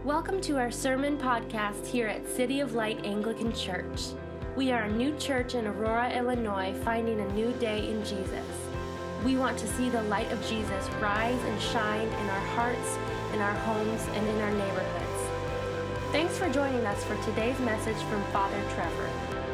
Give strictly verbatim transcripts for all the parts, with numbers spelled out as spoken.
Welcome to our sermon podcast here at City of Light Anglican Church. We are a new church in Aurora, Illinois, finding a new day in Jesus. We want to see the light of Jesus rise and shine in our hearts, in our homes, and in our neighborhoods. Thanks for joining us for today's message from Father Trevor.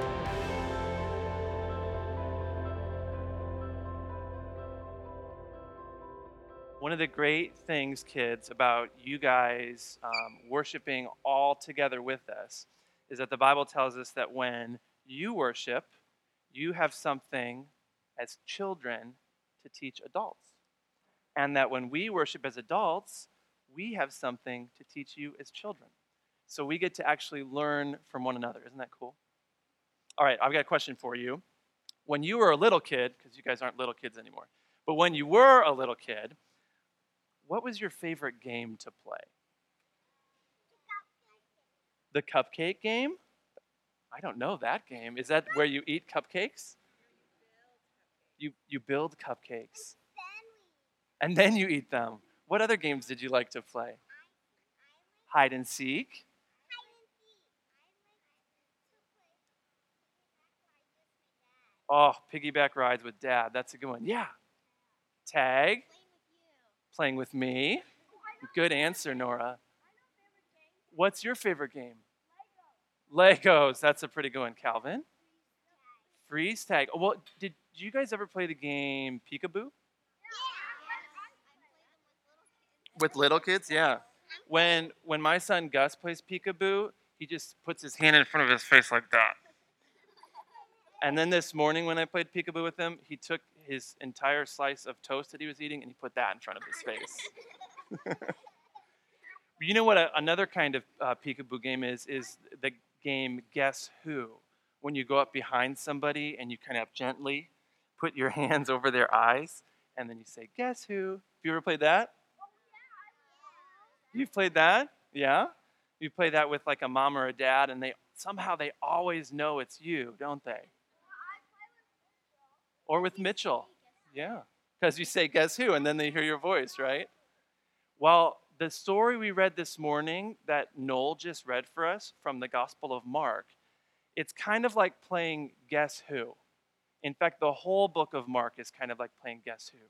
One of the great things, kids, about you guys um, worshiping all together with us is that the Bible tells us that when you worship, you have something as children to teach adults. And that when we worship as adults, we have something to teach you as children. So we get to actually learn from one another. Isn't that cool? All right, I've got a question for you. When you were a little kid, because you guys aren't little kids anymore, but when you were a little kid, what was your favorite game to play? The cupcake game? I don't know that game. Is that where you eat cupcakes? You you build cupcakes. And then you eat them. What other games did you like to play? Hide and seek? Oh, piggyback rides with Dad. That's a good one. Yeah. Tag? Playing with me. Good answer, Nora. What's your favorite game? Legos. That's a pretty good one. Calvin? Freeze tag. Well, did you guys ever play the game Peekaboo? With little kids? Yeah. When when my son Gus plays Peekaboo, he just puts his hand in front of his face like that. And then this morning when I played Peekaboo with him, he took his entire slice of toast that he was eating and he put that in front of his face. You know what a, another kind of uh, peekaboo game is? Is the game Guess Who? When you go up behind somebody and you kind of gently put your hands over their eyes and then you say, Guess Who? Have you ever played that? You've played that? Yeah? You play that with like a mom or a dad and they somehow they always know it's you, don't they? Or with Mitchell. Yeah. Because you say, Guess Who? And then they hear your voice, right? Well, the story we read this morning that Noel just read for us from the Gospel of Mark, it's kind of like playing Guess Who. In fact, the whole book of Mark is kind of like playing Guess Who.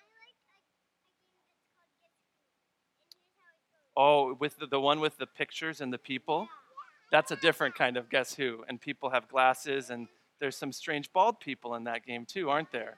Oh, with the, the one with the pictures and the people? That's a different kind of Guess Who. And people have glasses, and there's some strange bald people in that game too, aren't there?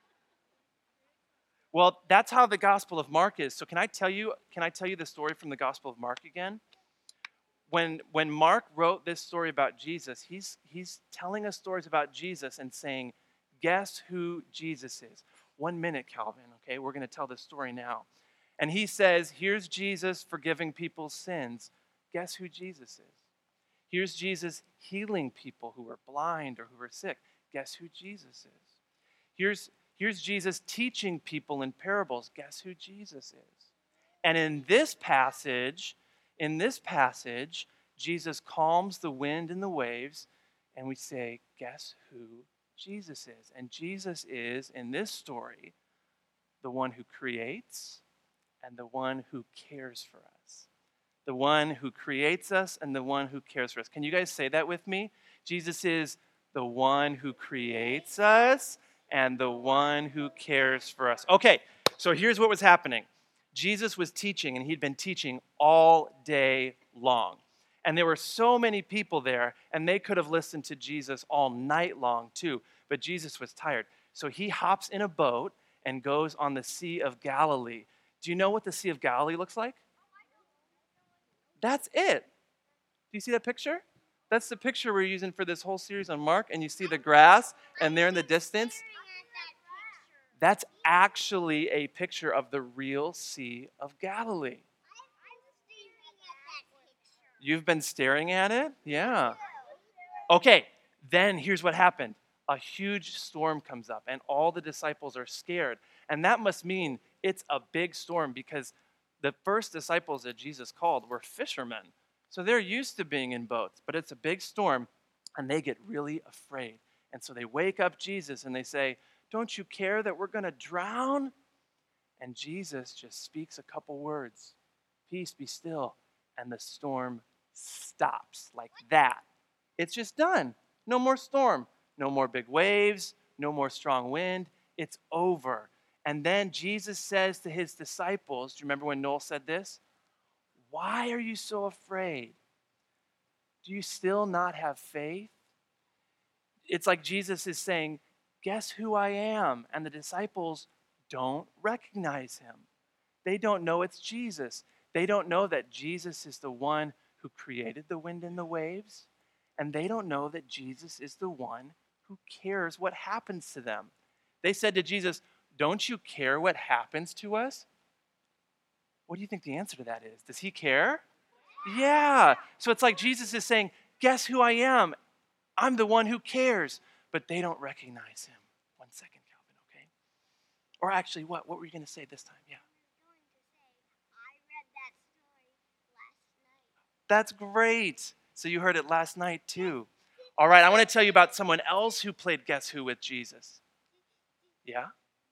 Well, that's how the Gospel of Mark is. So can I tell you, can I tell you the story from the Gospel of Mark again? When, when Mark wrote this story about Jesus, he's, he's telling us stories about Jesus and saying, guess who Jesus is? One minute, Calvin, okay? We're going to tell this story now. And he says, here's Jesus forgiving people's sins. Guess who Jesus is? Here's Jesus healing people who are blind or who are sick. Guess who Jesus is? Here's Here's Jesus teaching people in parables. Guess who Jesus is? And in this passage, in this passage, Jesus calms the wind and the waves, and we say, guess who Jesus is? And Jesus is, in this story, the one who creates and the one who cares for us. The one who creates us and the one who cares for us. Can you guys say that with me? Jesus is the one who creates us and the one who cares for us. Okay, so here's what was happening. Jesus was teaching, and he'd been teaching all day long. And there were so many people there, and they could have listened to Jesus all night long too, but Jesus was tired. So he hops in a boat and goes on the Sea of Galilee. Do you know what the Sea of Galilee looks like? That's it. Do you see that picture? That's the picture we're using for this whole series on Mark, and you see the grass, and there in the distance, that's actually a picture of the real Sea of Galilee. You've been staring at it? Yeah. Okay, then here's what happened. A huge storm comes up, and all the disciples are scared. And that must mean it's a big storm because the first disciples that Jesus called were fishermen. So they're used to being in boats, but it's a big storm, and they get really afraid. And so they wake up Jesus, and they say, don't you care that we're going to drown? And Jesus just speaks a couple words. Peace, be still. and the storm stops like that. It's just done. No more storm, no more big waves, no more strong wind. It's over. And then Jesus says to his disciples, do you remember when Noel said this? Why are you so afraid? Do you still not have faith? It's like Jesus is saying, guess who I am? And the disciples don't recognize him. They don't know it's Jesus. They don't know that Jesus is the one who created the wind and the waves. And they don't know that Jesus is the one who cares what happens to them. They said to Jesus, don't you care what happens to us? What do you think the answer to that is? Does he care? Yeah. So it's like Jesus is saying, guess who I am? I'm the one who cares. But they don't recognize him. One second, Calvin, okay? Or actually, what? What were you going to say this time? Yeah. That's great. So you heard it last night too. All right, I want to tell you about someone else who played Guess Who with Jesus. Yeah?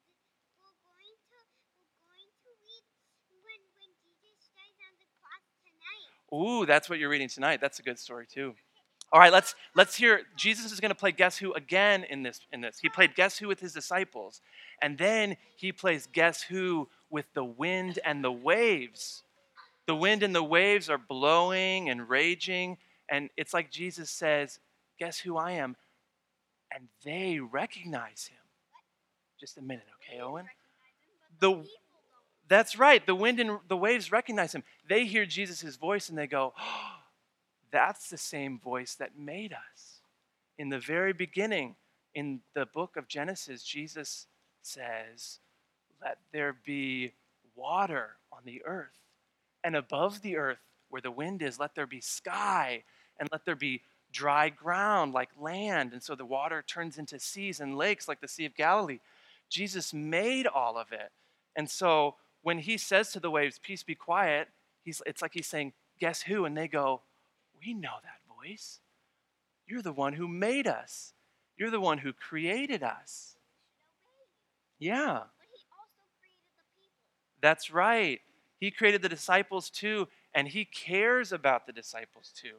Ooh, that's what you're reading tonight. That's a good story too. All right, let's let's hear. Jesus is going to play Guess Who again in this in this. He played Guess Who with his disciples, and then he plays Guess Who with the wind and the waves. The wind and the waves are blowing and raging, and it's like Jesus says, guess who I am? And they recognize him. Just a minute, okay, Owen? The, that's right. The wind and the waves recognize him. They hear Jesus' voice and they go, oh, that's the same voice that made us. In the very beginning, in the book of Genesis, Jesus says, let there be water on the earth. And above the earth, where the wind is, let there be sky, and let there be dry ground like land. And so the water turns into seas and lakes like the Sea of Galilee. Jesus made all of it. And so when he says to the waves, peace, be quiet, he's, it's like he's saying, guess who? And they go, we know that voice. You're the one who made us. You're the one who created us. Yeah. That's right. He created the disciples too, and he cares about the disciples too.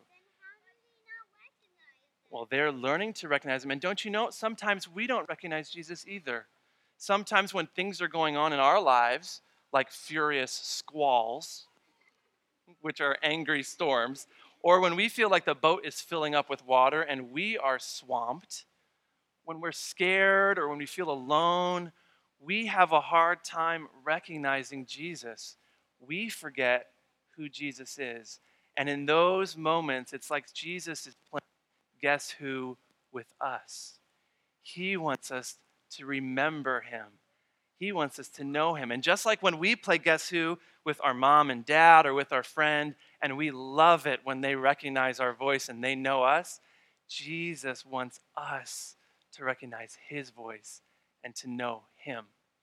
Well, they're learning to recognize him. And don't you know, sometimes we don't recognize Jesus either. Sometimes when things are going on in our lives, like furious squalls, which are angry storms, or when we feel like the boat is filling up with water and we are swamped, when we're scared or when we feel alone, we have a hard time recognizing Jesus. We forget who Jesus is. And in those moments, it's like Jesus is playing Guess Who with us. He wants us to remember him. He wants us to know him. And just like when we play Guess Who with our mom and dad or with our friend, and we love it when they recognize our voice and they know us, Jesus wants us to recognize his voice and to know him.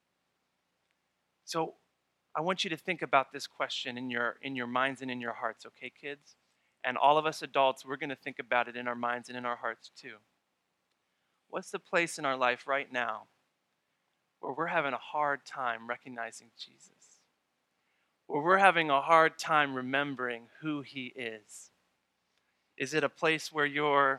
So I want you to think about this question in your in your minds and in your hearts, okay, kids? And all of us adults, we're going to think about it in our minds and in our hearts too. What's the place in our life right now where we're having a hard time recognizing Jesus? Where we're having a hard time remembering who he is? Is it a place where you're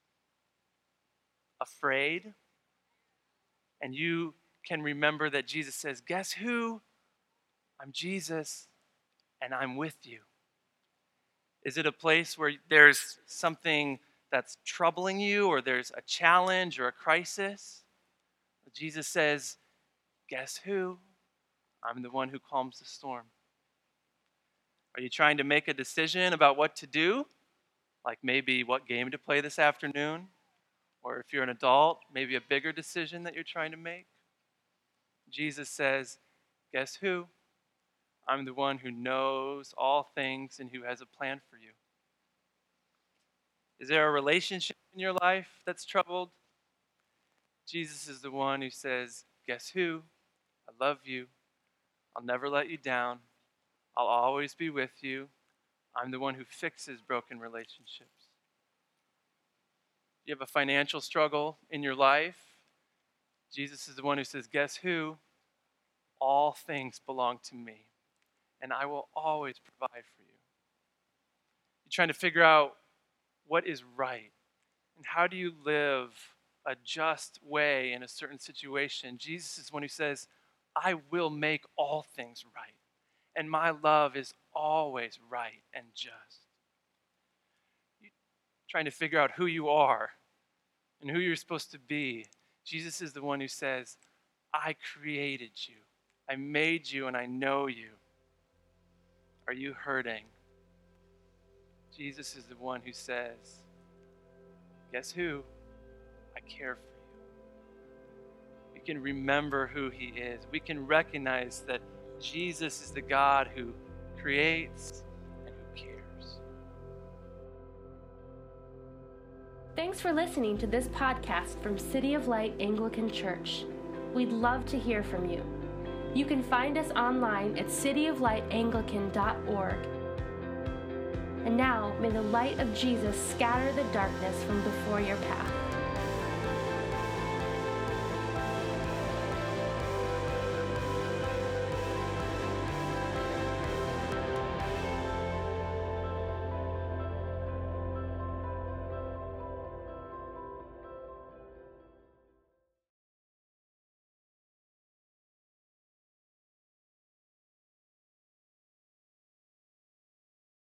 afraid and you can remember that Jesus says, guess who? I'm Jesus and I'm with you. Is it a place where there's something that's troubling you or there's a challenge or a crisis? Jesus says, guess who? I'm the one who calms the storm. Are you trying to make a decision about what to do? Like maybe what game to play this afternoon? Or if you're an adult, maybe a bigger decision that you're trying to make? Jesus says, guess who? I'm the one who knows all things and who has a plan for you. Is there a relationship in your life that's troubled? Jesus is the one who says, guess who? I love you. I'll never let you down. I'll always be with you. I'm the one who fixes broken relationships. You have a financial struggle in your life? Jesus is the one who says, guess who? All things belong to me, and I will always provide for you. trying to figure out what is right and how do you live a just way in a certain situation, Jesus is one who says, I will make all things right, and my love is always right and just. You're trying to figure out who you are and who you're supposed to be. Jesus is the one who says, I created you. I made you and I know you. Are you hurting? Jesus is the one who says, guess who? I care for you. We can remember who he is. We can recognize that Jesus is the God who creates and who cares. Thanks for listening to this podcast from City of Light Anglican Church. We'd love to hear from you. You can find us online at city of light anglican dot org. And now, may the light of Jesus scatter the darkness from before your path.